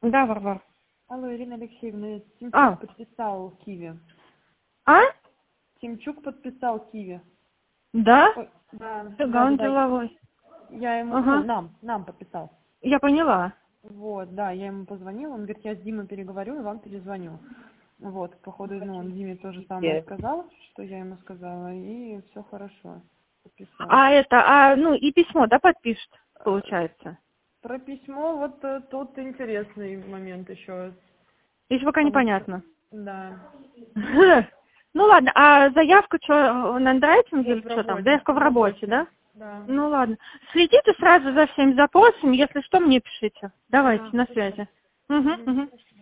Да, Варвар. Алло, Ирина Алексеевна, Тимчук А. подписал Киви. А? Тимчук подписал Киви. Да? Ой, да, Фига, он да. деловой. Я ему, Ага. нам подписал. Я поняла. Вот, да, я ему позвонила, он говорит, я с Димой переговорю и вам перезвоню. Вот, походу, он Диме то же самое сказал, что я ему сказала, и все хорошо. Подписал. Ну и письмо, да, подпишет, получается? Про письмо, вот тут интересный момент еще. Еще пока непонятно. Да. Ну ладно, а заявка что, на андроидинге или В что там? работе. Заявка в работе, да? Да. Ну ладно. Следите сразу за всеми запросами, если что, мне пишите. Давайте, Да, на хорошо. связи. Угу, угу.